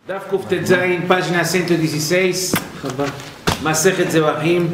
Daf Kuf Tetzain, página 116, Masejet Zebahim.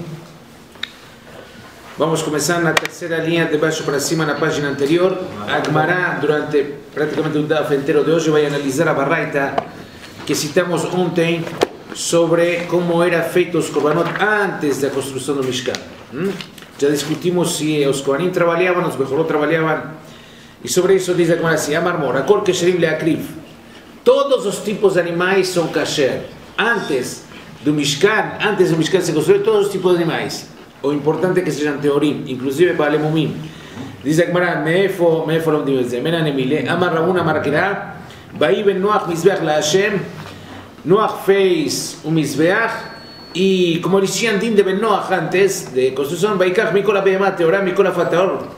Vamos a comenzar la tercera línea de baixo para cima en la página anterior. Agmará, durante prácticamente un Daf entero de hoy, va a analizar a Baraita que citamos ontem sobre cómo era feito os Korbanot antes de la construcción del Mishkan. Ya discutimos si los Kohanim trabajaban, los Bejorot trabajaban, y sobre eso dice Agmará así: Amar Mor, Akol Kesherim Leakriv. Todos los tipos de animales son kasher. Antes do Mishkan se construyeron todos los tipos de animales. O importante que sean teorim, inclusive para Lemumim. Dice Agmará, meefo lo dice, Mena Nemile, Amar Rabuna Marquera, Baiben Noach Mizbeach la Hashem, Noach fez un Mizbeach, y como decían Din de Ben Noach antes de construcción, Baikach Mikola Behemah Teorah Mikola Fataor.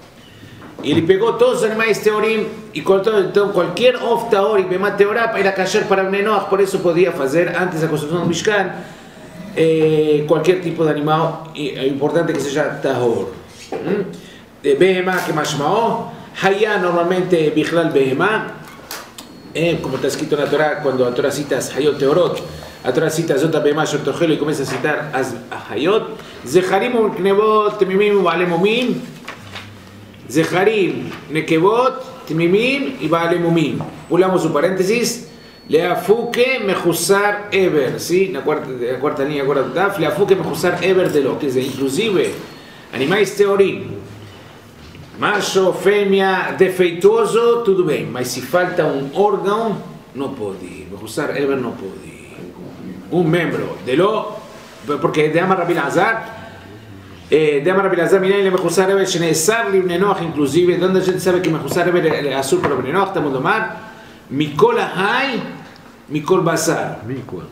Y le pegó todos los animales teorim y cortó cualquier of taor y Behemah Teorah era kasher para Ben Noach, por eso podía hacer antes de la construcción del Mishkan cualquier tipo de animal, importante que sea tahor. Behemah que mashmao, Hayá normalmente Bichlal Behemah, como está escrito en la Torah, cuando la Torah citas Hayot Teorot, la Torah cita Zota Behemah Shor Torgelo y comienza a citar a Hayot, Zecharim Knevot Temimim U'Balemumim, Zecharim Nekevot Temimim y Balemumim. Pulamos un paréntesis. Leafuke mejusar ever, ¿sí? La cuarta línea, cuarta. Leafuke mejusar ever de lo que es inclusive animais teorim, macho, fêmea, defeituoso, tudo bem, mas se falta un órgano, no pode. Mejusar ever no pode. Un miembro de lo, porque de Amar Rabbi Lazar, miren, mejusar ever, Sheneesar li Bnei inclusive, donde la gente sabe que mejusar ever es azul para Bnei Noach, estamos domar. Mikol Ahai, Mikol Basar.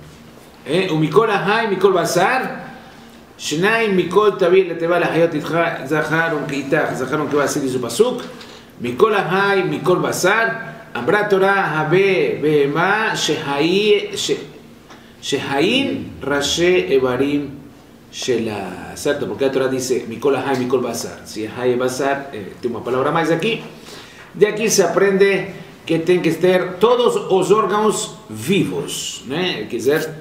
ומכל ההי, מכל בשר, שניים מכל תביא לתיבה לחיות איתך זכר וכאיתך, זכר וכאיתך עשיתי זו פסוק, מכל ההי, מכל בשר, אמרה תורה הווה בהמה שהאין ראשי איברים שלה. ¿Cierto? Porque la Torah dice Mikol Ahai, Mikol Basar. Si Ahai y Basar, tengo una palabra más aquí. De aquí se aprende que tienen que estar todos los órganos vivos, ¿no? Que ser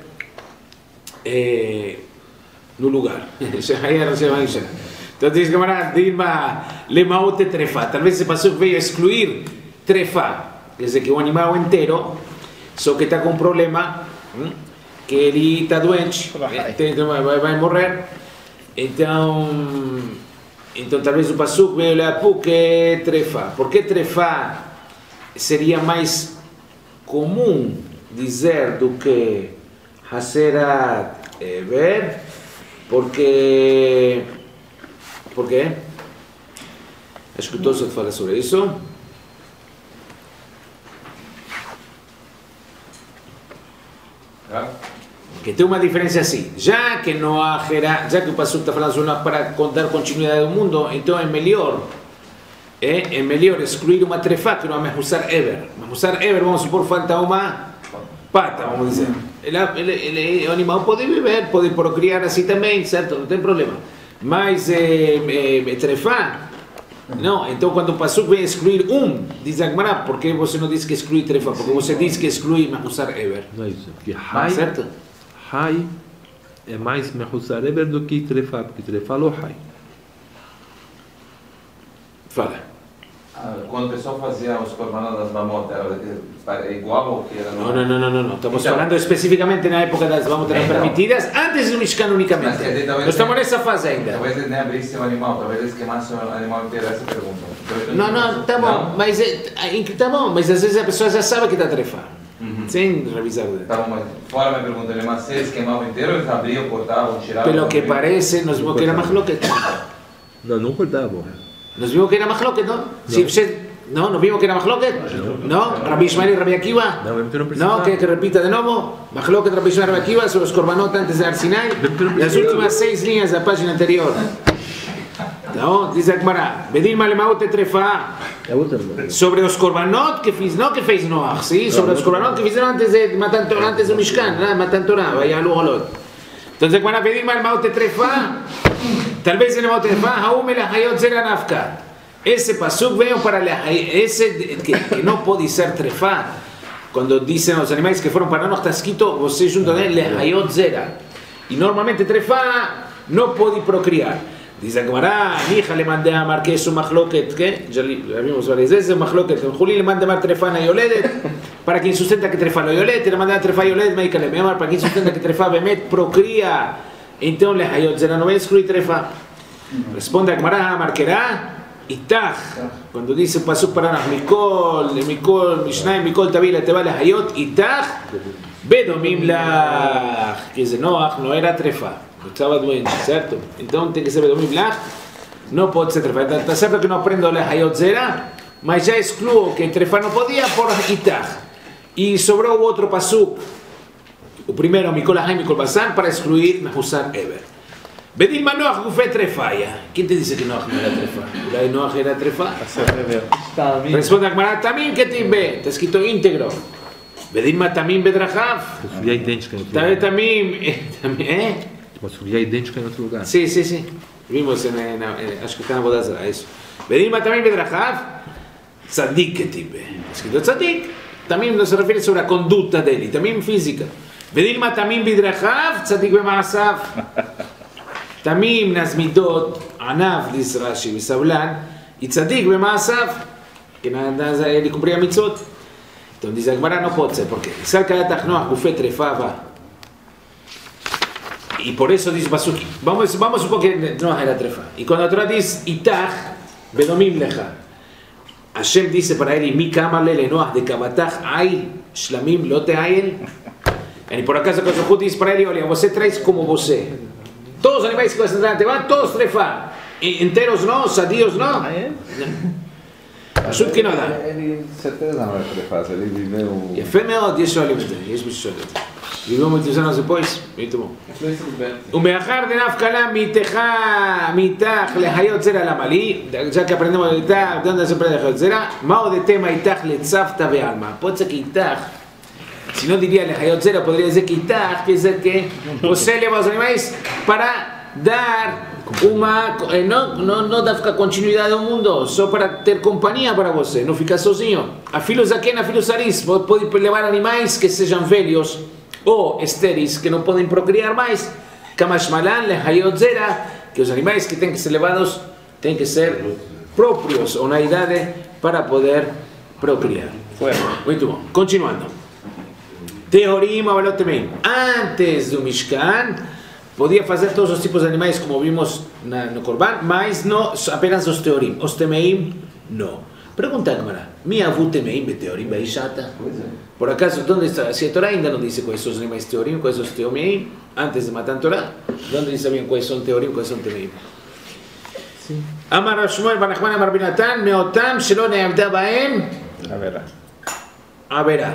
en un lugar. Entonces, camarada, Dilma Lemaote Trefa. Tal vez se pasó que voy a excluir Trefa, desde que un animal entero, solo que está con un problema, que él está doente, va a morir. Entonces, tal vez o pasuk veio lá porque Trefa. ¿Por qué Trefa seria mais comum dizer do que Haserat Eber? Porque... Por quê? Acho que o Tosfot fala sobre isso. Que tem uma diferença assim. Já que o Pasuk está falando sobre para contar a continuidade do mundo, então é melhor excluir uma trefa que não mejusar ever. Mejusar ever, vamos supor, falta uma pata, vamos dizer. O animal pode viver, pode procriar assim também, certo? Não tem problema. Mas trefa, não. Então quando o Pasuk vem excluir diz Agmará, por que você não diz que exclui trefa? Porque você diz que exclui mejusar ever. Não é isso, porque Hai, certo? Hai é mais mejusar ever do que trefa, porque trefa lo Hai. Fala. Quando o pessoal fazia os korbanot das mamot, era igual ao que era no... No. Estamos falando especificamente na época das mamot permitidas, antes do Mishkan unicamente. Nós estamos nessa fase ainda. Talvez eles nem abrissem o animal, talvez eles queimassem o animal inteiro, essa pergunta. Não, tá bom, mas às vezes a pessoa já sabe que está trefando, sem revisar. Tá bom, mas fora a minha pergunta, mas se eles queimavam inteiro, eles abriam, cortavam, tiravam... Pelo que parece, nós vimos que era mahloket. Não cortavam. Nos vimos que era mahloket, ¿no? No, nos vimos que era mahloket. No, Rabbi Ishmael y Rabbi Akiva. No, que repita de nuevo. Mahloket, Rabbi Ishmael y Rabbi Akiva sobre los korbanot antes de Arsinai. Las últimas 6 líneas de la página anterior. No, dice Agmará, Bedilma Lemaote Trefa. Sobre los korbanot que fez Noach, ¿sí? Sobre los korbanot que hicieron antes de Mishkan, Matan Torah, vaya Luholot. Entonces, Agmará, Bedilma Lemaote Trefa. Tal vez en el Mount Efah, Haum el Hayot Zera Nafka. Ese pasuk veo para ese que no puede ser trefa, Quando dizem os animais que foram para nós, está escrito, você junto a ele, Lehayot Zera. E normalmente Trefá não pode procriar. Diz a Gemara, Nija le mandé a amar que es un machloket, que ya vimos varias veces, un machloket. Juli le mandé a amar Trefá na Yoledet, para quien sustenta que Trefá no Yolet, le mandé a Trefá Yolet, me dice, me amar, para quien sustenta que Trefá Bemet procría. Então Lehayot Zera no vai excluir Trefá. Responde a Gemara, Marquerá, Itach, quando dice o pasuk para nós, Mikol, Mishnai, Mikol, Tabila, Teba, Lehayot, Itach, Bedomim Lach, que diz Noach, não era Trefá. Estava doente, certo? Então tem que ser Bedomim Lach, não pode ser Trefá. Está certo que não aprendo Lehayot Zera, mas já excluo que Trefá não podia por Itach. E sobrou o outro pasuk, o primeiro, Mikol Ahai, Mikol Basan, para excluir Mehusar Eber. Bedim Noach Gufé Trefaya. Quem te disse que Noach não era Trefá? Urai Noach era Trefá? Responde a Gemara, Tamim que tibe, está escrito íntegro. Bedim Tamim Bedrachav. Subia idêntica em outro lugar. Tamim, Uma subia idêntica em outro lugar. Sim, sim, sim. Vimos, acho que está na Bodazara, isso. Bedim Tamim Bedrachav, Tzadik que tibe. Está escrito Tzadik. Tamim não se refere sobre a conduta dele, Tamim física. Bedim Tamim Bedrachav, Tzadik Bemaasav. Tamim nas midot, Anav, diz Rashi, Bisablan, e Tzadik Bemaasav, que ele cumpria a mitzvot. Então diz a Gemara, não pode ser, porque Sarkadatach Noach Gufé Trefava. E por isso diz Basuk, vamos supor que Noach era Trefá. E quando a Torá diz Itach, Bedomim Lecha, Hashem disse para ele, Mi kama lele Noach de Kabatach Ay, Shlamim Lote Ayel. E por acaso que o Zahut diz para ele, olha, você traz como você. Todos os animais que você entrar vão todos Trefá. Inteiros não, sadios não. פשוט כנודע. אין לי certeza não é Trefá, ele viveu... יפה מאוד, יש שואלים את זה, יש מי ששואל את זה. ויבואו מתוזנו זה פויס, muito bom. ומאחר דנף קלה מתח להיות זרע למלי, ya que aprendemos de Itach, ¿de dónde se aprende להיות זרע? מהו דתמה Itach לצוותא ועלמא? Pode ser que Itach, si no diría להיות זרע, podría decir que Itach quiere decir que você leva os animais para dar uma, não dá continuidade ao mundo, só para ter companhia para você, não ficar sozinho. A filhos aqui na filhos aris, pode levar animais que sejam velhos ou estéreis, que não podem procriar mais. Kamashmalan, lehayot zera, que os animais que têm que ser levados têm que ser próprios ou na idade para poder procriar. Muito bom. Continuando. Teorim avalotemim. Antes do Mishkan, podia fazer todos os tipos de animais como vimos no Corban, mas não apenas os teorim. Os temeim, não. Pergunta a Gemara, mi avu temeim beteorim beishata? Por acaso, onde está? Se a Torá ainda não disse quais são os animais teorim, quais são os temeim, antes de matar a Torá, onde diz bem quais são teorim, quais são temeim? Amar Shmuel bar Nachman amar Binatan, meotam shelo ne'avda baem haverá.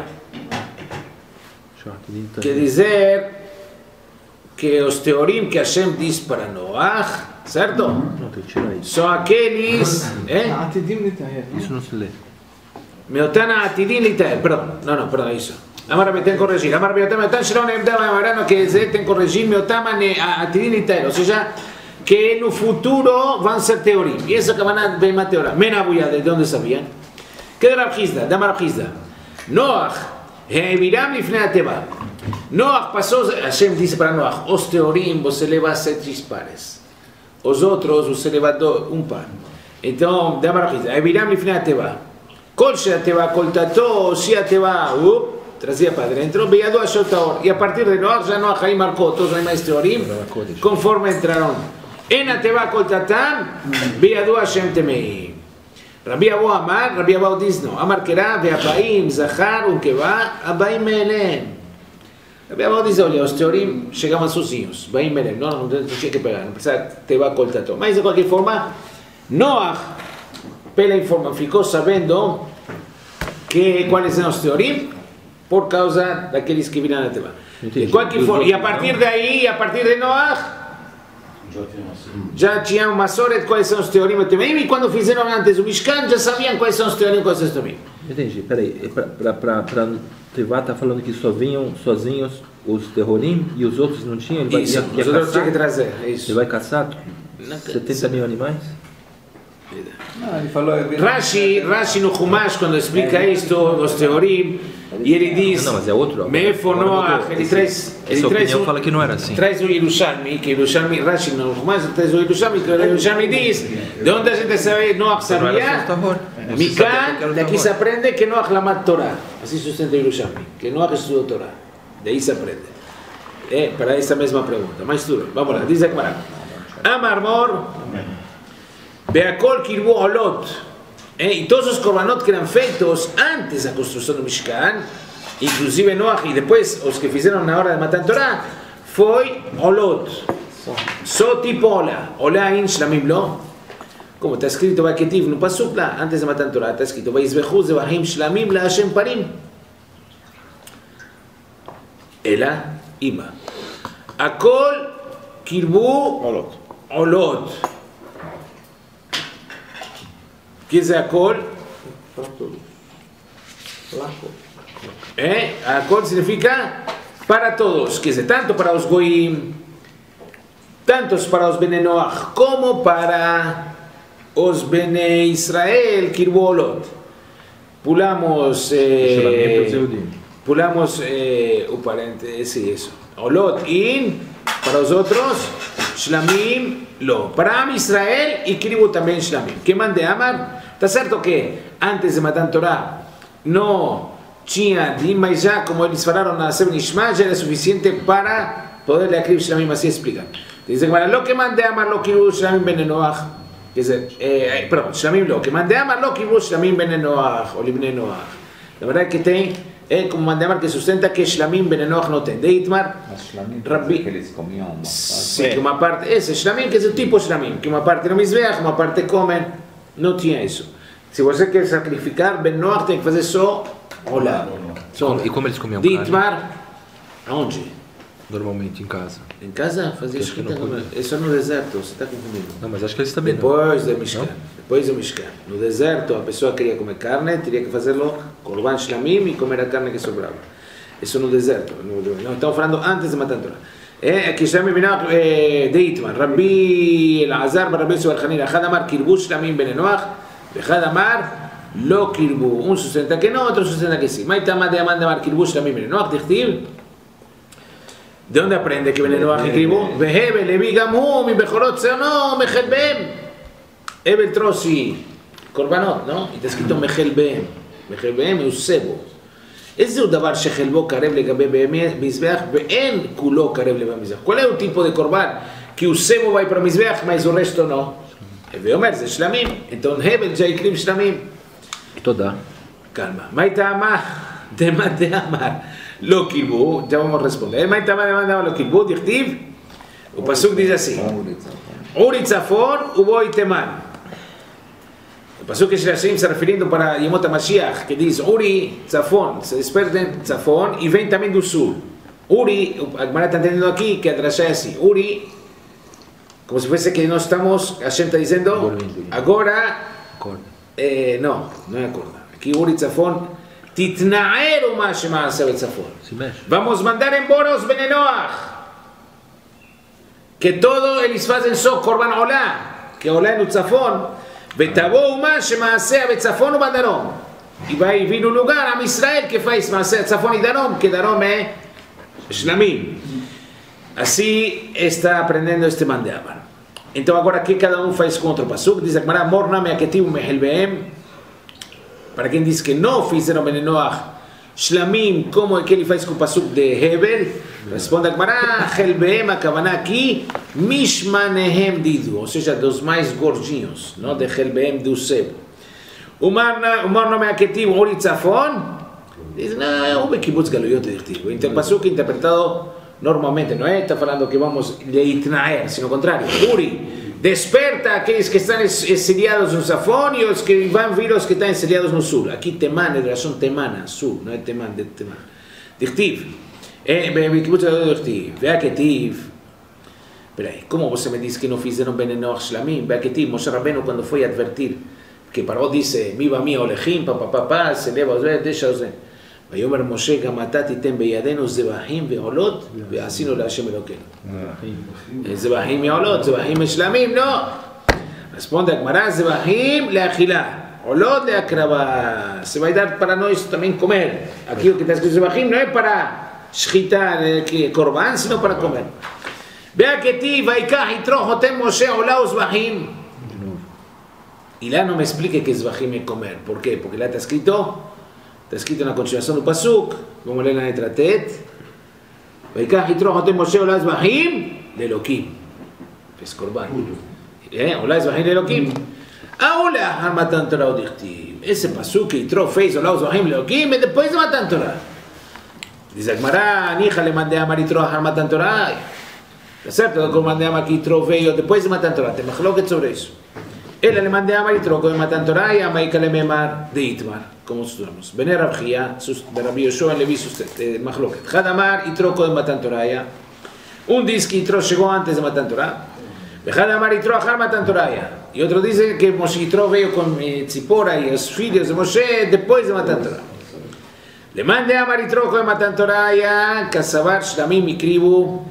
Quer dizer que os teorim que Hashem diz para Noach, certo? São aqueles... Isso não se lê. Meotana atidim litael, perdão, perdão, isso. Amar Rabbi, tem que corrigir. Amar Rabbi, meotam shelo ne'avda baem haverá, não quer dizer, tem que corrigir, meotam atidim litael, ou seja, que no futuro vão ser teorim. E essa cabana vem uma teoria. Menabuyá, de onde sabiam? Que de Rav Hizda, da Rav Hizda. Noach, Heviram lifnei ateva. Noach passou, Hashem disse para Noach, os teorim você leva 7 pares. Os outros você leva um par. Então, da Rav Hizda, Heviram lifnei ateva. Kol she'ateva, kol tato, she'ateva, trazia para dentro, Beyadu Ashot Taor. E a partir de Noach, já Noach aí marcou todos os animais teorim, conforme entraram. En ateva kol tatam, Beyadu Hashem temei. Rabbi Abu Amar, Rabbi Abu diz não. Amar Kerá, Ve'abaim, Zahar, Unkeva, Abaim Melem. Rabbi Abu diz, olha, os teorim chegavam sozinhos. Abaim Melem, não tinha que pegar, não precisava teva kol tatam. Mas de qualquer forma, Noach, pela informação, ficou sabendo que quais eram os teorim por causa daqueles que viram na teva. De qualquer forma, e a partir daí, a partir de Noach, já tinham uma soret quais são os teorim e temeim, e quando fizeram antes o Mishkan, já sabiam quais são os teorim e quais são os temeim. Entendi, peraí, para Tevá está falando que só vinham sozinhos os teorim e os outros não tinham? Ele isso, os outros tinha que trazer, é isso. Ele vai caçar 70 mil animais? Rashi no Humash, quando explica esto, os teorim, e ele diz, Não, mas é outro. Me'efo Noach, ele traz Essa opinião fala que não era assim. Traz o Yerushalmi, que Yerushalmi, Rashi no Humash, traz o Yerushalmi, que o Yerushalmi diz, de onde a gente sabe Noach sabia? Mikan, daqui se aprende que Noach lamad Torah, assim sustenta o Yerushalmi, que Noach estudou Torah, daí se aprende. É para essa mesma pergunta, mas tudo, vamos lá, diz a Gemara. Amar Mor, Beakol Kirbu Olot, e todos os korbanot que eram feitos antes da construção do Mishkan, inclusive Noach e depois os que fizeram na hora de matar Torá, foi Olot, só tipo Olá in Shlamim Lo, como está escrito Vaketiv no Pasuk lá, antes de matar Torá, está escrito Vaizbechu Zevahim Shlamim La Hashem Parim, Ela Ima, Akol Kirbu Olot. Que é Akol? Akol significa para todos, quer dizer, tanto para os Goim, tanto para os Bene Noach, como para os Bene Israel, Kirbu Olot. Pulamos o parente, isso. Olot in, para os outros, Shlamim Lo. Para Am Israel y Kirbu también Shlamim. ¿Qué mande Amar? Está cierto que antes de matar Torah no tinha Dima y ya, como eles falaron a hacer Nishma, ya era suficiente para poderle escribir Shlamim, así explican. Dice que lo que mande Amar lo Kirbu Shlamim Ben Noach, perdón, Shlamim Lo, que mande Amar lo Kirbu Shlamim Ben Noach o Libne Noach. La verdad que tem como mande Amar que sustenta que Shlamim Ben Noach no tem. De Itmar, Rabbi, que eles comiam. sí, que uma parte, esse Shlamim, que é o tipo Shlamim, que uma parte no Mizbeach, uma parte comem, não tinha isso. Se você quer sacrificar, Ben Noach tem que fazer só Olá. E como eles comiam De carne? Itmar, aonde? Normalmente em casa. Em casa fazia Acho que escrita, não é só no deserto, você está confundindo. Não, mas acho que eles também não. Depois do Mishkan. Depois do Mishkan. No deserto, a pessoa queria comer carne, teria que fazê-lo Korban Shlamim e comer a carne que sobrava. Isso no deserto. Não estamos falando antes de matar a Torá. Aqui já me vinaram de Itmar. Rabbi Elazar, Rabbi Yosef Bar-Hanina, Echad amar Kirbu Shlamim Ben Noach, Echad amar Lo Kirbu. Un sustenta que no, otro sustenta que sí. Maitama de amar Kirbu Shlamim Ben Noach, dichtiv. ¿De dónde aprende que Ben Noach y Kirbu? Vehebe, Levi Gamu, mi Bejorot Seono, Mechel Behem. Ebel Trossi, Korbanot, ¿no? Y está escrito Mechel Behem. Mechel Behem es Sebo. איזהו דבר שחלבו קרב לגבי מזבח ואין כולו קרב לגבי מזבח. ¿Cuál es el tipo de corban que o sebo va para o mizbeach, mas o resto no? ואומר, זה שלמים. entonces הבל já הקריב שלמים. תודה. calma. מה הייתה אמר? דמה דאמר. לא קירבו, ya vamos a responder. מה הייתה אמר דמה דאמר לא קירבו? דכתיב, ופסוק dice así. אורי צפון ובואי תימן. El pasuk que Shirashim está refiriendo para Yemot HaMashiach, que dice Uri, Tzafón, se desperten Tzafón y ven también do sur. Uri, Agmará está entendiendo aquí que Adrashá es así. Uri, como si fuese que no estamos, Hashem está diciendo, ahora, no es acorda. Aquí Uri, Tzafón, Titnaeru Mashema Asab Tzafón. Vamos a mandar en Boros Ben Noach, que todo eles fazem só Korban Olá, que Olá é no Tzafón. ותבואו מה שמעשה בצפון ובדרום. והבינו lugar עם ישראל que faz מעשה צפון y que דרום é Shlamim. Assim está aprendendo este man de Amar. Então agora que cada faz contra o pasuk, diz a Gemara, morna me aketiv mehel behem. Para quem diz que não fizeram Ben Noach Shlamim, como é que ele faz com o pasuk de Hebel? Responde a Gemara, Hel behem, a Kavanah aqui, Mishmanehem didu, ou seja, dos mais gordinhos, não de Hel behem do sebo. O nome aqui, Uri Tzafon, diz, não, o Kibbutz Galuyot dirtivo. O pasuk interpretado normalmente, não é? Está falando que vamos leitnaer, sino contrário. Uri, desperta aqueles que estão exiliados no Tzafon e os que vão vir os que estão exiliados no sul. Aqui Teman, é de razão Temana, sul, não é Teman, de Teman. Dirtivo. בקיבוץ גלויות דכתיב, והכתיב, peraí, como você me diz que não fizeram Ben Noach Shlamim? Beaketiv, Moshe Rabbeinu quando foi advertir, que Paró disse, mi va mi olechim, papapapá, se leva os velhos, deixa os velhos. ויאמר משה גם אתה תיתן בידינו זבחים ועולות, ועשינו להשם אלוקינו. זבחים ועולות, זבחים ושלמים, לא. Responde Agmará, Zebahim leachilá, olot leakrabá. Se va a dar para nós también comer. Aquí lo que está escrito Zebahim no es para shchitar korban, sino para comer. Vea que ti, Vaikah, Yitro, Jotem, Moshe, Olá, Zebahim. Y la no me explique que es Zebahim es comer. ¿Por qué? Porque la está escrito en la continuación del Pasuk, como leen la letra Tet. Vaikah, Yitro, Jotem, Moshe, Olá, Zebahim, lelokim. Es korban. Olá, Zebahim, lelokim. Ahora, al Matan Torah o dichtiv. Ese Pasuk que Yitro fez, Olá, Zebahim, lelokim, y después de Matan Torah. Dice Agmará, Nija le mandé a Amar Yitro al Matan Torah. ¿Es cierto? Como mandé a Amar que Yitro veio después de Matan Torah. Te machloket sobre eso. Él le mandé a Amar Yitro con Matan Torah y a Maika le memar de Itmar. Como estudiamos. Vené Rabjía, de Rabbi Yoshua le vi machloket. Hadamar Yitro con Matan Torah. Un dice que Yitro llegó antes de Matan Torah. Hadamar Yitro a Matan Torah. Y otro dice que Moshe Yitro veio con Tzipora y los hijos de Moshe después de Matan Torah. Le mandé a Amar Yitro con Matan Torah. Kasavar Shlamim Mikribu.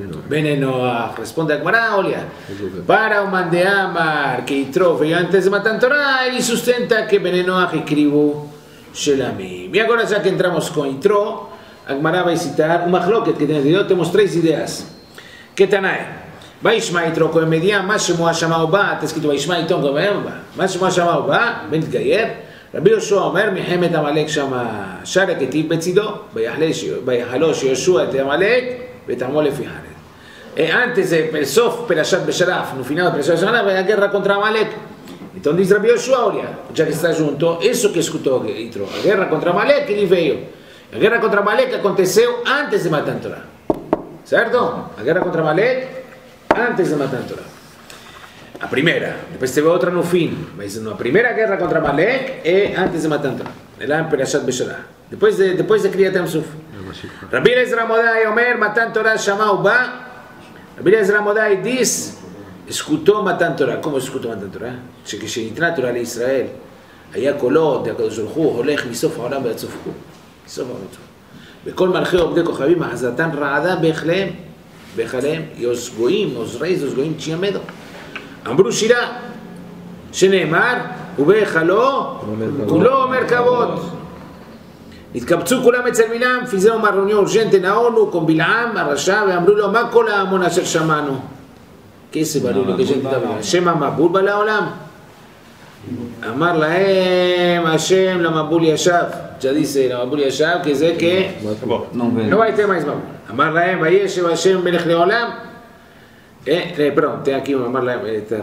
Veneno, responde Agmará, olha. Para o mande Amar que Yitro veio antes de Matan Torah, ele sustenta que Veneno escribo Shelamim. E agora, já que entramos com Yitro, Agmará vai citar uma machloket que temos três ideias. Que Tanai, Vaishma Yitro com Mediam, Mashemu Hashamau Ba, está escrito Vaishma Yitro com Mediam, Mashemu Hashamau Ba, Ben Tgayer, Rabbi Yoshua Omer, Mihemet Amalek Shama, Shara Ketiv Betzido, Vayahalosh Yoshua et Amalek, Betamó le fijaret. Antes de Sof Perashat Besharaf, no final de Perashat Besharaf, vai a guerra contra Amalek. Então diz Rabbi Yoshua, olha, já que está junto, isso que escutou Yitro, a guerra contra Amalek, ele veio. A guerra contra Amalek aconteceu antes de Matan Torah. Certo? A guerra contra Amalek, antes de Matan Torah. A primeira, depois teve outra no fim, mas a primeira guerra contra Amalek é antes de Matan Torah. Lá em Perashat Besharaf. Depois de Kriyat Yam-Suf. Rabbi Eliezer Amodai Omer, Matan Torah Shamau Ba. Rabbi Eliezer Amodai diz, escutou Matan Torah. Como escutou Matan Torah? שכשניתנה תורה לישראל, היה קולו, הקדוש ברוך הוא הולך מסוף העולם ועד סוף כולו. מסוף העולם. וכל מלכי עובדי כוכבים, אחזתם רעדה בהיכליהם, os goim, os reis dos goim tinham medo. אמרו שירה, שנאמר, ובהיכלו, כולו אומר כבוד. התקבצו כולם אצל בלעם, פיזרו מרוניו אורז'נטה נאונו, con בלעם הרשע, ואמרו לו, מה כל ההמון אשר שמענו? כסף עלו לו ג'נטה בלעם. השם המבול בא לעולם? אמר להם, השם למבול ישב. Ya dice, למבול ישב, כי זה לא הייתה מה יזמם. אמר להם, וישב השם מלך לעולם? perdón, tengo aquí אמר להם,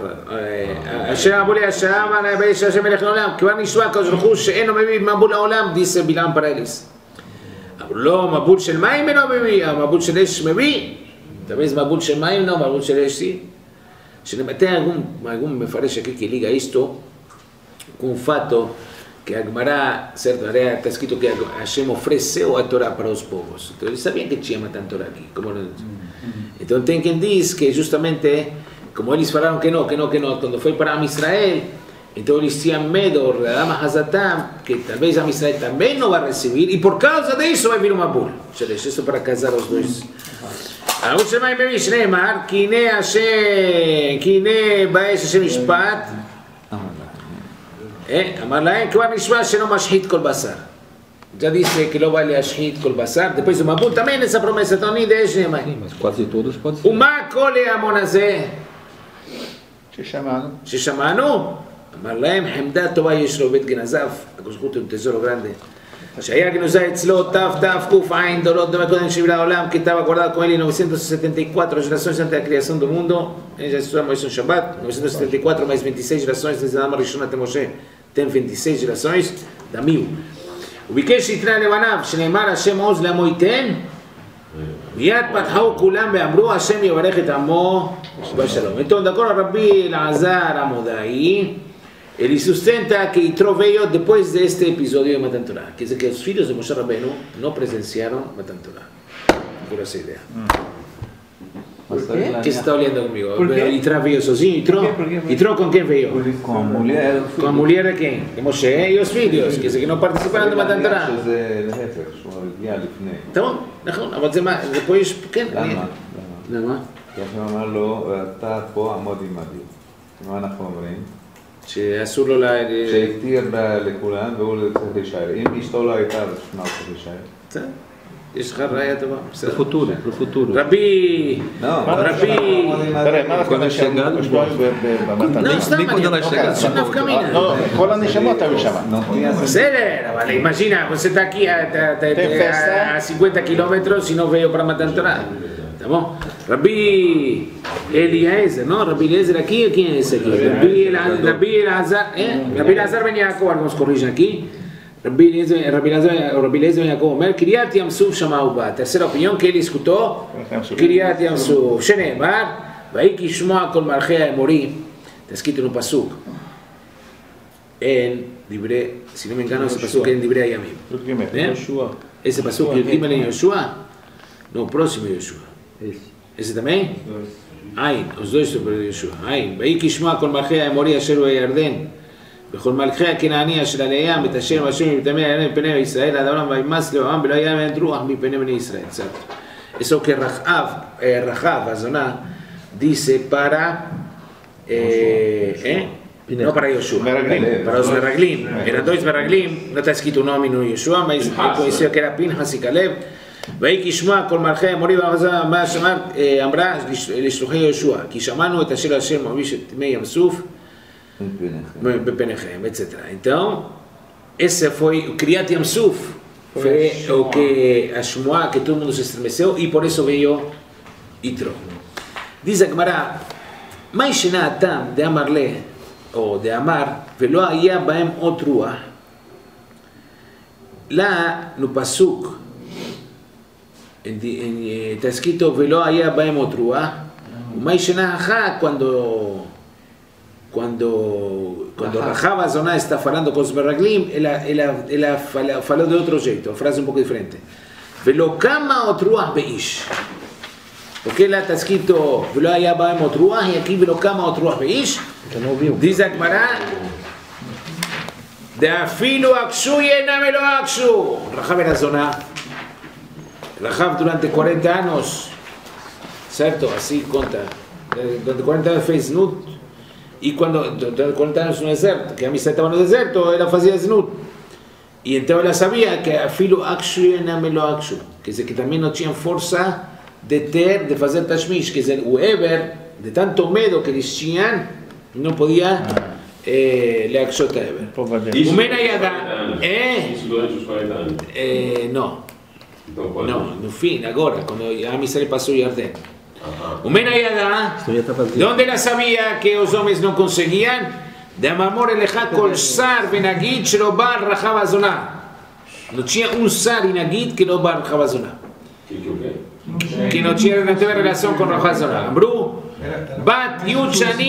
השם המבול ישב, אמר להם, וישב השם מלך לעולם. כבר נשמע כזרחו שאינו מביא מבול לעולם, dice בלעם para ellos. אמרו לו, מבול של מים אינו מביא, המבול של אש מביא. talvez מבול של מים, no, מבול של אש sí. Tem algum me parece aqui que liga isto com o fato que Agmará, certo, está escrito que Hashem ofereceu a Torá para os povos. Então eles sabiam que tinha Matan Torá aqui. Então tem quem diz que justamente, como eles falaram que não, quando foi para Am Israel, então eles tinham medo, Radam Hazatam, que talvez Am Israel também não vai receber, e por causa disso vai vir uma bula. Isso para casar os dois. הערוץ של מים במי שנאמר, כי הנה השם, כי הנה באש השם משפט, אמר להם, כבר נשמע שלא משחית כל בשר. Já disse que não vai להשחית כל בשר, depois do Mabul também nessa promessa, então nem deixa nem mais. Mas quase todos pode ser. ומה כל ההמון הזה? ששמענו. ששמענו? אמר להם, חמדה טובה יש לו בית גנזיו, הקדוש ברוך הוא תזורו גרנדה. שהיה גנוזה אצלו תק"ע דורות דומה קודם שבלה העולם, que estaba guardado con él en 974 gerações antes da criação do mundo. Já estudamos isso no Shabbat, 974 mais 26 gerações desde Adam הראשון até Moshe, tem 26 gerações, dá 1000. וביקש יתנה לבניו, שנאמר השם עוז לעמו ייתן, מיד פתחו כולם ואמרו השם יברך את עמו בשלום. Então, de acordo a Rabbi Elazar Amodai, ele sustenta que Yitro veio depois deste episódio de Matan Torah. Quer dizer que os filhos de Moshe Rabbeinu não presenciaram Matan Torah. Por essa ideia. Por quê? Que você está olhando comigo? Yitro veio sozinho? Yitro com quem veio? Com a mulher. Com a mulher de quem? De Moshe e os filhos. Quer dizer que não participaram de Matan Torah. שזה להפך, שהוא הגיע לפני. נכון, נכון, אבל זה מה, depois, כן. למה? למה? כי השם אמר לו, אתה פה עמוד עמדי. מה אנחנו אומרים? שאסור לו שהתיר לכולם והוא צריך להישאר. אם אשתו לא הייתה, אז שנה הוא צריך להישאר. יש לך ראיה טובה. Pro futuro. רבי... רבי... Quando ela chegar, לא, סתם, nem quando ela chegar. זה נפקא מינה. No, כל הנשמות היו שם. בסדר, אבל imagina, você está aquí a 50 kilómetros y no veo para matar Torah. ¿Está bom? Rabbi Eliezer, ¿no? Rabbi Eliezer aquí, ¿quién es aquí? Rabbi Elazar ben Yaakov, algunos corrigen aquí. Rabbi Eliezer ben Yaakov אומר, קריית ים סוף שמע ובא. tercera opinión que él escutó, קריית ים סוף. שנאמר, ויהי כשמוע כל מלכי האמורים, está escrito en un pasuk. En libre, si no me engano, ese pasuk en libre Ayamim. Ese pasuk que el en Yoshua, no, próximo Yoshua. Ese también? Ain, os dois sobre Yoshua. Ain, ויהי כשמוע כל מלכי האמורי אשר הוא הירדן, וכל מלכי הכנעני אשר על הים, את אשר והשם מטמא עליהם מפני ישראל, עד העולם וימס לעולם ולא היה מהם רוח מפני בני ישראל. Eso que Rahav, Azona, dice para no para Yoshua, para los Meraglim. Eran dos Meraglim, no está escrito un nombre en Yoshua, mas conocía que era Pinhas y Caleb. ויהי כשמוע כל מלכי האמורים מה שאמר אמרה לשלוחי יהושע כי שמענו את אשר השם מרביש את מי ים סוף בפניכם, etc. Então, esse foi o Kriyat Yam Suf, foi o que a Shmuá, que todo mundo se estremeceu e por isso veio Yitro. Diz a Gemara, mais shena atam de amar le, ou de amar, ולא היה בהם עוד רוח. Lá no pasuk está escrito ולא היה בהם עוד רוח, ומאי שנה אחת cuando Rahav Azona está falando con los Meraglim, ella faló de otro jeito, frase un poco diferente. ולא קמה עוד רוח באיש. porque lá está escrito ולא היה בהם עוד רוח, y aquí ולא קמה עוד רוח באיש. dice Agmará, דאפילו אקשו ינם ולא אקשו. Rahav era Azona. Rahav durante 40 años, ¿cierto? Así cuenta. Durante 40 años fez Znut. Y cuando, durante 40 años en un deserto, que a mí estaba en el deserto, él hacía Znut. Y entonces él sabía que afilo akshu y enamelo akshu. Que también no tenían fuerza de hacer tashmish. Que el Eber, de tanto miedo que les tenían, no podía le akshot a Eber. Umena yada. Isso durante os 40 anos? No. No, no fin, ahora, cuando a mí se le pasó Yardén. Umena yada. ¿Dónde la sabía que los hombres no conseguían? De amor eleja kol sar benagid shelo bar Rahav Azona. No tinha un sar inagid que no bar Rahav Azona. Que no tenía relación con Rahav Azona. Amru, bat yud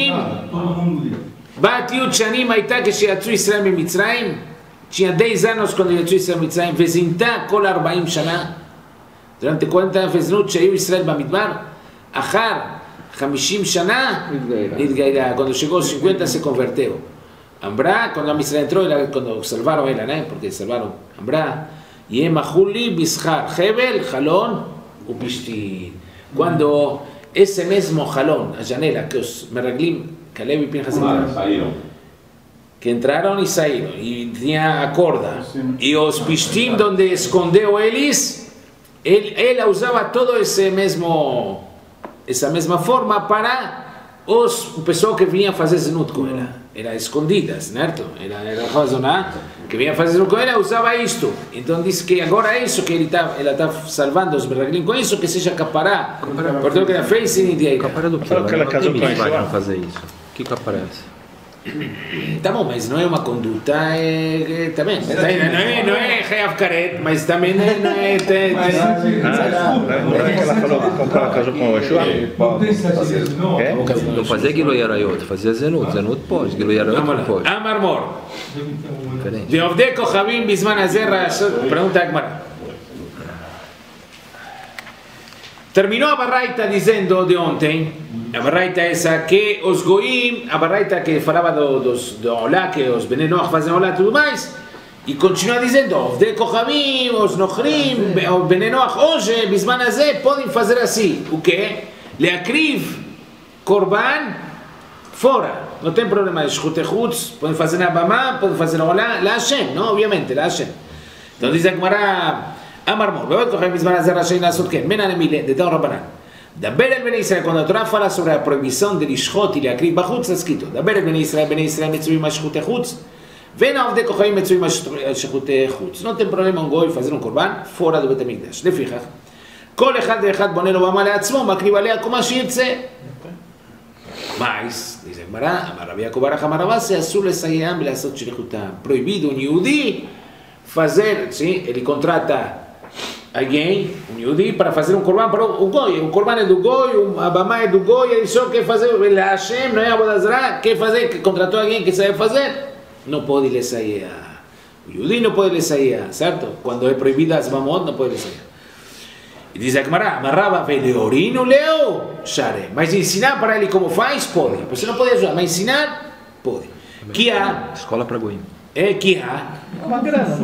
shanim הייתה כשיצאו ישראל ממצרים. tinha 10 anos quando יצאו ישראל ממצרים וזינתה כל 40 שנה. durante 40 anos fez Znut שהיו ישראל במדבר. אחר 50 שנה נתגיירה, cuando llegó 50 se convirtió. Ambra, cuando a Israel entró, cuando salvaron él, ¿no? Porque salvaron. Ambra, Yem Ahuli, Bishar, Hebel, Jalón, Upishti. Cuando ese mismo Jalón, a Janela, que os Meraglim, Caleb y Pinhas que entraron y salieron, y tenía acorda, y os Pishtim, donde escondió Elis, él usaba todo ese mismo. Essa mesma forma para os pessoas que vinham fazer Znut com ela. Era escondidas, certo? Era Rahav Azona que vinha fazer Znut com ela, usava isto. Então diz que agora é isso que ela está salvando os Meraglim com isso, que seja capará. Por tudo que ela fez sem ideia. Capará do que? Não tem mitzvah para fazer isso. Que capará é essa? Tá bom, mas não é uma conduta também. Não é Hayav Karet, mas também não é. Não é que ela falou que ela casou com o Yoshua? Não fazia Gilui Arayot, fazia Zenut. Zenut pode, Gilui Arayot não pode. Amar Mor. ועובדי כוכבים בזמן הזה, pregunta Agmará. Terminó a Barraita dizendo de ontem, a Barraita essa que os goim, a Barraita que falava do Olá, que os Bnei Noach fazem Olá e tudo mais, e continua dizendo, de Kochavim, os Nochrim, os Bnei Noach, hoje, Bisman Azeh, podem fazer assim, o quê? Leakriv Korban fora, não tem problema, Shchut Echutz, podem fazer na Bamá, podem fazer na Olá, lá Hashem, não, obviamente, lá Hashem. Então diz a Gemara, Amar Mor, Beot Kohen Mizman Azer Hashem Lasot Ken, Menan Emile, de Tão Rabbanan. Daber el Bnei Israel, quando a Torá fala sobre a proibição de Lishchot e Leakriv Bachutz, está escrito, Daber el Bnei Israel Mitzvim Shchut Echutz, Ven Avdei Kohen Mitzvim Shchut Echutz. Não tem problema um goi fazer um korban fora do Bet HaMikdash. Lefichach, כל אחד ואחד בונה לו במה לעצמו, מקריב עליה כל מה שירצה. Mas, diz a Gemara, Amar Rabi Yaakov bar Amar Rava, אסור לסייעם ולעשות שליחותם. Proibido um Yehudi fazer, sim, ele contrata alguém, um Yehudi, para fazer um korban para o goi. O korban é do goi, a bama é do goi, ele só quer fazer, ele Hashem, não é a Bodazara, quer fazer, que contratou alguém que sabe fazer, não pode lhe sair. O Yehudi não pode lhe sair, certo? Quando é proibida as mamot, não pode lhe sair. E diz a Gemara, amarrava veleorino leo, share. Mas ensinar para ele como faz, pode. Você não pode ajudar, mas ensinar, pode. Que há? Escola para Goim. Que há? Uma grana.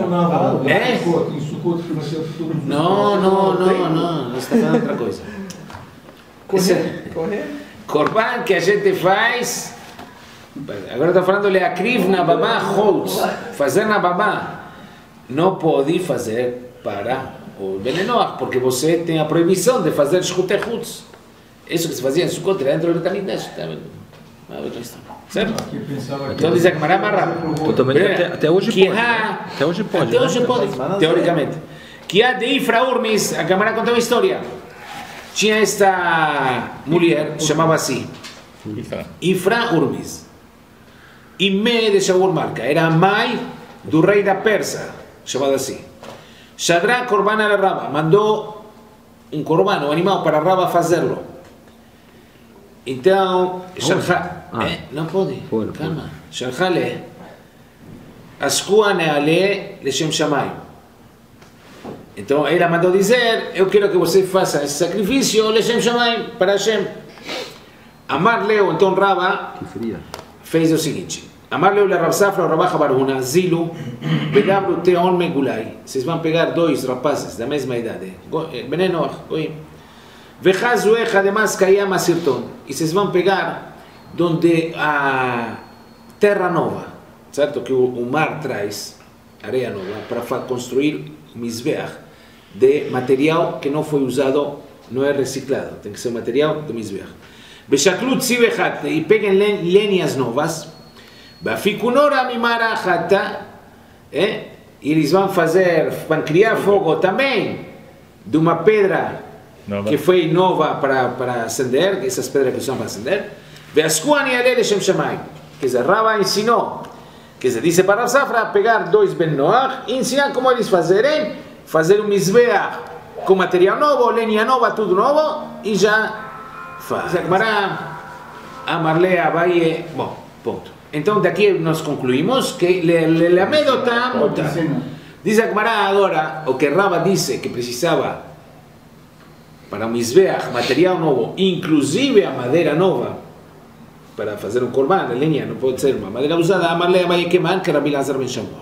Não, você está falando outra coisa. Correr. Korban que a gente faz. Agora estou falando leakriv na babá, holtz. Fazer na babá. Não pode fazer para o Benenoach, porque você tem a proibição de fazer Shchut Echutz. Isso que se fazia em Sukkot era dentro do Bet HaMikdash. Certo? Então diz a Gemara Marrava. Até hoje pode. Até hoje pode. Até hoje pode, teoricamente. Que há de Ifra Urmis, a Gemara conta uma história. Tinha esta mulher, chamava assim, Ifra Urmis. Ime de Shaul Malka, era a mãe do rei da Persa, chamado assim. Shadra Korban al Raba, mandou um korban, um animal para Raba fazê-lo. Então, não pode, calma. Shalchale, Askua Neale Leshem Shamayim. Então, ela mandou dizer, eu quero que você faça esse sacrifício Leshem Shamayim, para Hashem. Amar Leo, então Raba fez o seguinte. Amar Leo le Rav Safra, Rabaja Baruna, Zilu, Bedabru Teon Megulai. Vocês vão pegar dois rapazes da mesma idade. Benenoach, oi. Vechazuecha además Kayama Sirton. E vocês vão pegar donde a terra nova, certo? Que o mar traz, areia nova, para construir Mizbeach de material que não foi usado, não é reciclado. Tem que ser material de Mizbeach. Beshaklut Sivechat. E peguem lenhas novas. Bafikunora mimara hata, eles vão criar fogo também de uma pedra que foi nova para acender, essas pedras que usam para acender. Veaskuani alele shem shamayim, que Rava ensinou, que se disse para Safra pegar dois Ben Noach e ensinar como eles fazerem, fazer um mizbeach com material novo, lenha nova, tudo novo e já faz. Amarle Abaye, bom, ponto. Então daqui nós concluímos que le amedotam mutar. Diz a Gemara agora, o que Rava disse que precisava para um mizbeach, material novo, inclusive a madeira nova, para fazer um korban, a lenha, não pode ser uma madeira usada, Amarle Abaye Keman, que Rabi Lazar ben Shammua.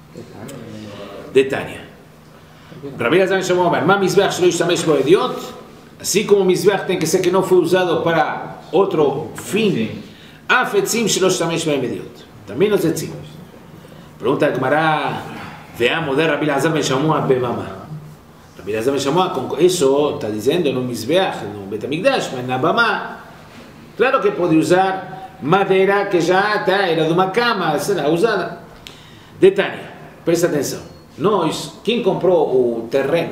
Detania. Rabi Lazar ben Shammua, mas mizbeach shelo yishtamesh bo ediot, assim como o mizbeach tem que ser que não foi usado para outro fim, Afetzim shelo shtamesh b'hem ediot. Também os etzim. Pergunta a Gemara, veamos de Rabi Lazar ben Shammua bemama. Rabi Lazar ben Shammua, com isso está dizendo no Mizbeach, no Bet HaMikdash, mas na Bama, claro que pode usar madeira que já era de uma cama, será usada. Detalhe, presta atenção. Nós, quem comprou o terreno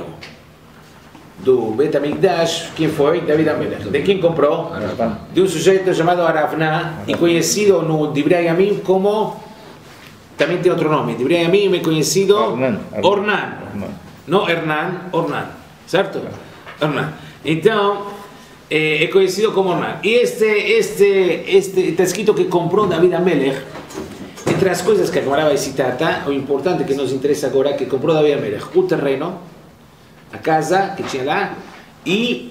do Bet HaMikdash, quem foi? David HaMelech. De quem comprou? De um sujeito chamado Aravna, e conhecido no Divrei Yamim como, também tem outro nome, Divrei Yamim é conhecido Ornan. Não Hernan, Ornan, certo? Ornan. Então, é conhecido como Ornan. E está escrito que comprou David HaMelech. Entre as coisas que a Gemara vai citar, tá? O importante que nos interessa agora é que comprou David HaMelech o terreno, a casa que tinha lá, e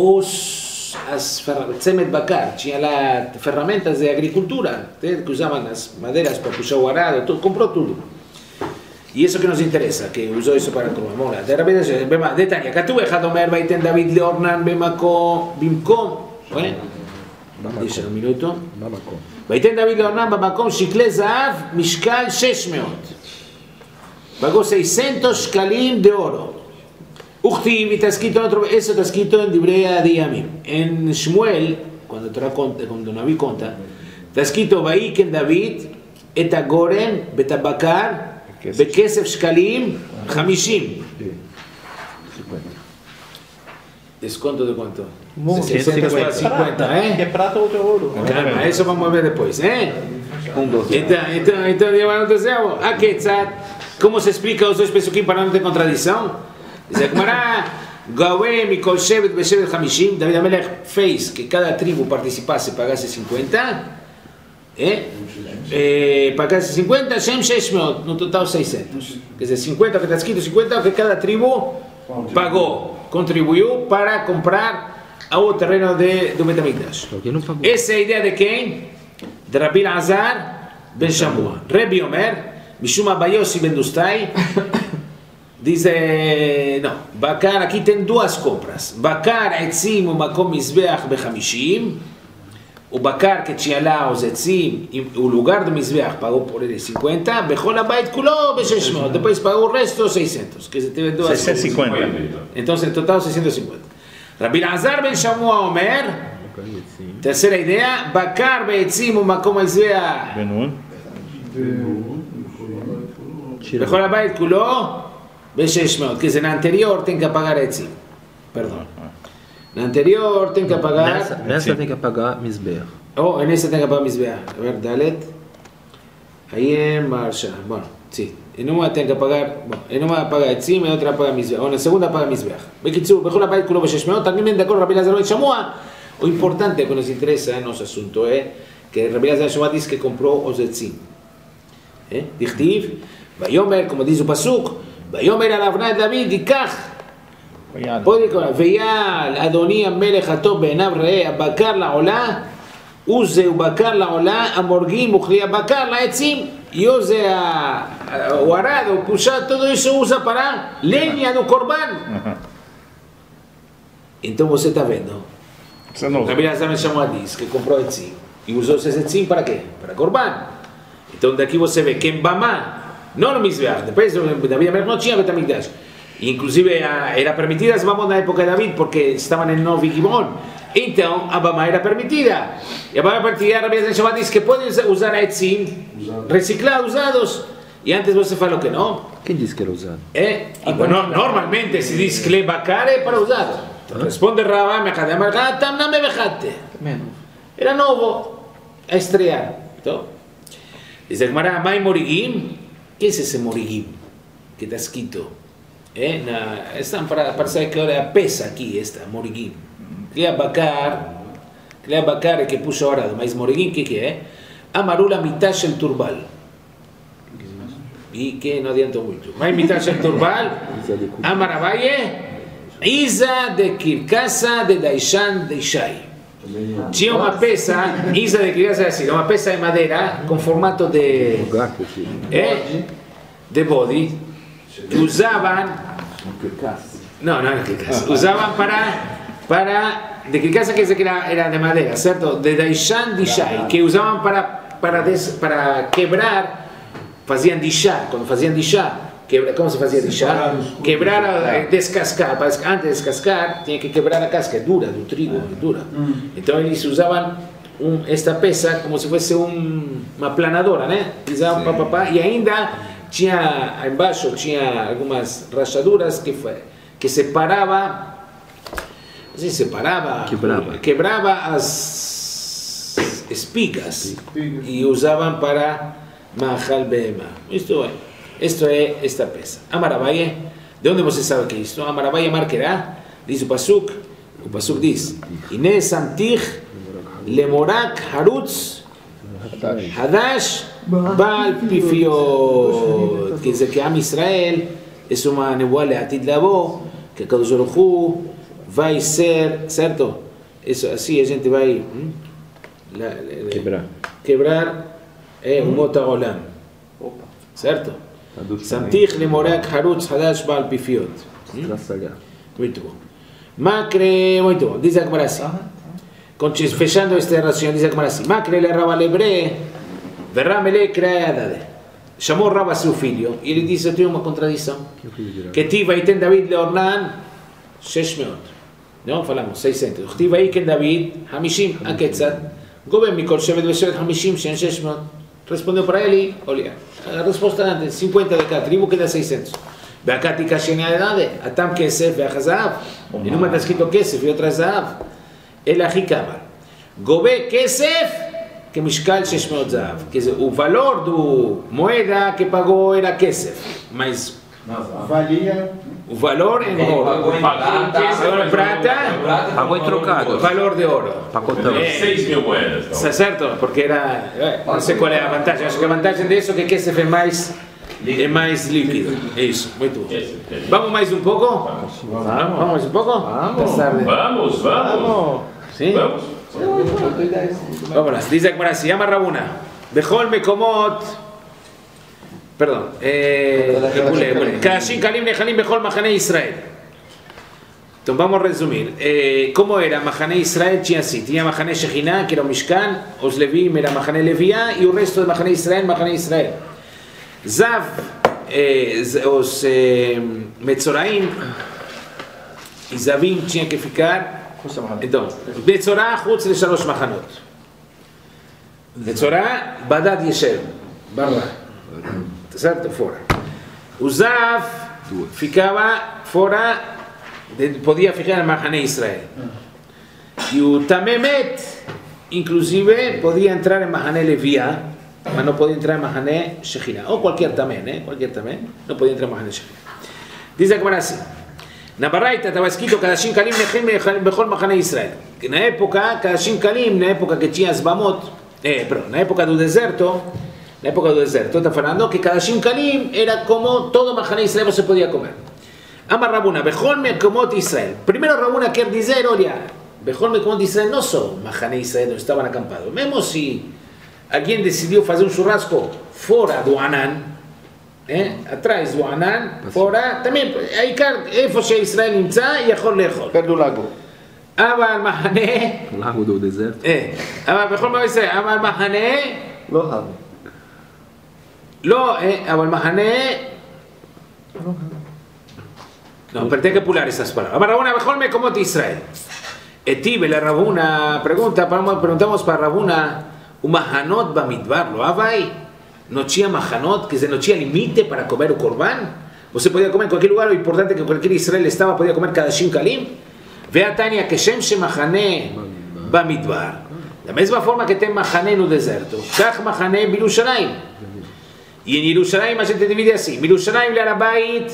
as Tzemet Bakar, tinha lá ferramentas de agricultura, que usavam as madeiras para puxar o arado, tudo, comprou tudo. E isso que nos interessa, que usou isso para comemorar. Detalhe, Katuv Echad Omer Vaiten David Leornan Bimkom, deixa un minuto. במקום. ויתן דוד לאורנם במקום שקלי זהב משקל 600. pagó 600 שקלים de oro. Uchtiv, y está escrito otro, eso está escrito en Dibrea Diamim. En Shmuel, cuando Naví conta, está escrito Vaiken David, et agorem, betabakar, bekesef shkalim, 50. ¿Descuento de cuánto? 50, De prata ou de ouro. Calma, eso vamos a ver después, Um doce. Entonces, ¿cómo se explica los dos pesukim para no tener contradicción? Dice Gemara, Gawé, Mikol Shevet, Beshevet Hamishim, David Amelech fez que cada tribu participase, pagase 50, pagase 50, Shem Sheshmeot, no total 600. Que es 50 que está escrito, 50 que cada tribu pagó, contribuyó para comprar a un terreno de Betamikdash. Esa idea de quién? De Rabbi Azar ben Shamua. Rabbi Omer, Mishuma Bayosi ben Dustai, dice, no, Bakar, aquí ten duas compras. Bakar etzim umakom mizbeach be-50, o Bakar que tinha lá os etzim, o lugar do mizbeach pagou por ele 50, bechol habayit kulo be-600, depois pagou o resto 600, que se teve duas 650. Então, en total 650. Rabbi Azar ben Shamua Omer, terceira ideia, Bakar be-etzim umakom mizbeach, Benun. bechol habayit kulo, B600, que es en la anterior tem que pagar etzim. Perdón. Na anterior tem que pagar. Nessa tem que pagar Mizbeach. Oh, en esa tem que pagar Mizbeach. A ver, Dalet. Ahí en marcha. Bueno, sí. En una tem que pagar. Bueno, en una paga etzim, en otra paga Mizbeach. O en la segunda paga Mizbeach. Bekitzu, bechol habayit kulo B600. También de acuerdo Rabbi Elazar ben Shamua. O importante que nos interesa en nuestro asunto es que Rabbi Elazar ben Shamua dice que compró os etzim. Dichtiv, Vayomer, como dice el pasuk. ויאמר על אבני דוד ייקח ויעל אדוני המלך הטוב בעיניו ראה הבקר לעולה וזה ובקר לעולה המורגים וכלי הבקר לעצים יוזה ההורד o puxa todo isso usa para lenha do corban. Então você está vendo Rabbi Elazar ben Shamua diz que comprou etzim e usou esse etzim para quê? Para corban. Então daqui você vê que em Bamá no no Mizbeach, después David Amelech no tinha Betamikdash. Inclusive era permitida as Bamot na época de David porque estaban en Novi Gimon. Então a Bamá era permitida. E a Bamá permitida, Rabbi Elazar ben Shamua diz que podem usar etzim reciclados, usados. E antes você falou que não. Quem disse que era usado? E bueno, normalmente se diz que bakar é para usado. Responde Rabá, Mechadem Argatam, não me vejate. Era novo, a estrear. Então, diz a Gemara, Mai Morigim. ¿Qué es ese morigim que está escrito? Están para saber que ahora pesa aquí esta morigim. Clea Bakar que puso ahora, mas morigim, ¿qué es? Amarula mitash el turbal. Y que no adianto mucho. Mai mitash el turbal, Amaravaye, Isa de Kirkasa de Daishan de Ishai. Tinha uma peça, Isa de Kirkasa é assim, uma peça de madeira com formato de body que usavam não era Kirkasa, usavam para de Kirkasa que era de madeira, certo? De Daishan de Ishai, que usavam para quebrar, faziam dishá, quando faziam dishá. ¿Cómo se hacía dishá? Quebrar, descascar. Antes de descascar, tenía que quebrar la casca, dura, del trigo, dura. Entonces ellos usaban esta peça como si fuese una planadora, ¿no? Usaban y ainda tinha, embaixo tinha algunas rachaduras que separaba, no sé si separaba, quebraba las espigas y usaban para mahal behema. Esto es esta peça. Amaravaye, ¿de dónde você sabe que es esto? Amaravaye marcará, dice el pasuk dice, Ine Samtich Lemorak Harutz Hadash Baal Pifiot. Que dice que Am Israel es una nebuá leatid labo, que Kadosh Baruch Hu va a ser, ¿cierto? Eso, así a gente va a quebrar un mota olam, ¿cierto? Samtich Lemorak Harutz Hadash Baal Pifiot. Muito bom. Macre, muito bom. Diz a Gemara assim. fechando este racional, dice como así, Macre le Raba Lebre, Verramele crea Adade. Llamó Raba a su figlio y le dice, tiene una contradicción. Que Tiva y ten David le Ornan, 600. No, falamos, 600. Tiva y ken David, Hamishim, Aketzat, Goben Mikol Shevet Beshet Hamishim, 600. Respondió para él y, olía, la respuesta antes, 50 de cada tribu queda 600. Beakati Kashenia de Dade, Atam Kesef, Beachazav. Y no me está escrito Kesef y otra Zav. El Ajikamar. Gobe Kesef, que Mishkal 600 Zav. Que o valor do moeda que pagou era Kesef. Mas valia o valor em ouro. Pagou em prata. Pagou em trocado. Valor de ouro. Pacotão. 6.000 moedas. Então. Está certo? Porque era. Não sei qual é a vantagem. Acho que a vantagem disso é que Kesef é mais líquido. É isso. Muito bom. Vamos mais um pouco? Vamos mais um pouco? Vamos. Sim? Vamos. Vamos lá. Diz agora assim, ama Rabuna. Bechol mekomot. Perdão. Kadashim kalim nechalim bechol machane Israel. Então vamos resumir. Como era Machane Israel? Tinha assim. Tinha Machane Shekhinah, que era o Mishkan. Os Levim era Machane Leviá. E o resto de Machane Israel. Zav, os Metzoraim e Zavim tinha que ficar. Então, Betzorah, Chutz de Shalosh Machanot. Betzorah, Badad Yeshev, Barra. Certo? Fora. O Zav ficava fora, podia ficar em Machane Israel. E o Tamemet, inclusive, podia entrar em Machane Leviá. Mas não pode entrar em Mahané Shekhinah. Ou qualquer também, não pode entrar em Mahané Shekhinah. Diz a Gemara assim. Na Baraita estava escrito Kadashim Kalim Nechim Bechol Mahané Israel. Na época, Kadashim Kalim, na época que tinha as Bamot, na época do deserto, está falando que Kadashim Kalim era como todo Mahané Israel você podia comer. Ama Rabuna, Bechol Mekomot Israel. Primeiro Rabuna quer dizer, olha, Bechol Mekomot Israel não só Mahané Israel onde estavam acampados. Mesmo se alguém decidiu fazer um churrasco fora do Anan, atrás do Anan, fora, também, העיקר, איפה שישראל נמצא, יכול לאכול. perto do lago. אבל מחנה, Lago do deserto. אבל בכל מקום ישראל, אבל מחנה, לא hab. לא, אבל מחנה, no, pero tengo que pular esas palabras. אבל רבונה, בכל מקומות ישראל. Etive, la Rabuna, preguntamos para Rabuna, o Mahanot Bamidbar, lo havai? No tinha Mahanot, que não tinha limite para comer o Korban? Você podia comer em qualquer lugar, o importante é que qualquer Israel estava, podia comer Kadashim Kalim? Ve a Tânia, que Shem She Mahane Bamidbar. Da mesma forma que tem Mahane no deserto, Kach Mahane Birushalayim. E em Yerushalayim a gente divide assim, Birushalayim le Arabait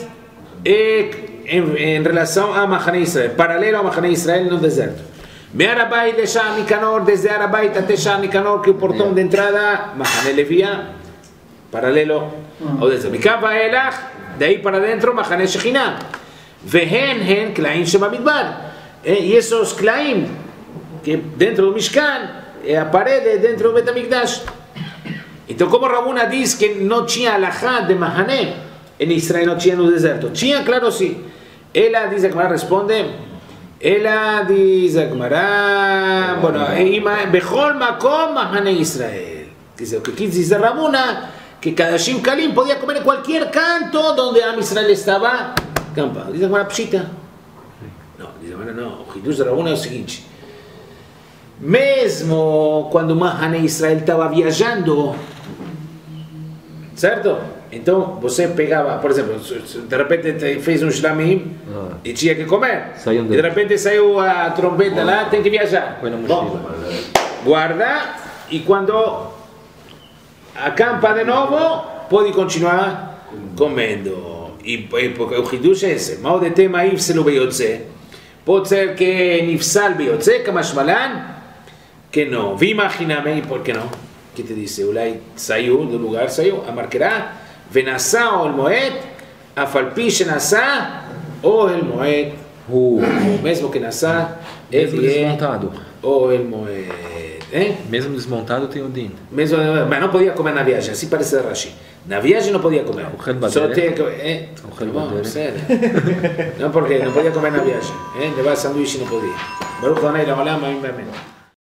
em relação a Mahane Israel, paralelo a Mahane Israel no deserto. Me'arabait de Shah Nicanor, desde Arabait até Shah Nicanor, que o portão de entrada, Mahane Leviá, paralelo ao deserto. Mikam Vaelach, daí para dentro, Mahane Shekhinah. Vehen, Klaim Shebamidbar. E esses Klaim, que dentro do Mishkan, é a parede dentro do Betamikdash. Então, como Rabuna diz que não tinha alahá de Mahane, em Israel não tinha no deserto. Tinha, claro, sim. Ela diz, a Gemara responde, ela diz a Gemara, bueno, Bechol Makom Mahane Israel. O que quis dizer Rabuna, que Kadashim Kalim podía comer en cualquier canto donde Am Israel estaba acampado. Diz a Gemara, pshita. Não, diz a Gemara, não. O Hidush de Rabuna é o seguinte. Mesmo quando Mahane Israel estava viajando, certo? Então você pegava, por exemplo, de repente fez um shlamim e tinha que comer. E de repente saiu a trombeta lá, tem que viajar. Bom, guarda e quando acampa de novo, pode continuar comendo. E o hidush é esse. Mao de tema ifselu beyotze. Pode ser que nifsal beyotze, kamashmalan, que não. Vimaginame, por que não? Que te diz? Ulai saiu do lugar, saiu, amarquerá. ונעשה אוהל מועד, אף על פי שנעשה אוהל מועד הוא. mesmo que נעשה, mesmo desmontado. אוהל מועד. Mesmo desmontado tem o din. Mas não podia comer na viagem, assim parece Rashi. Na viagem não podia comer. Só tinha que... Não, porque não podia comer na viagem. Levar sanduíche não podia. Baruch Adonai, la olam, amém.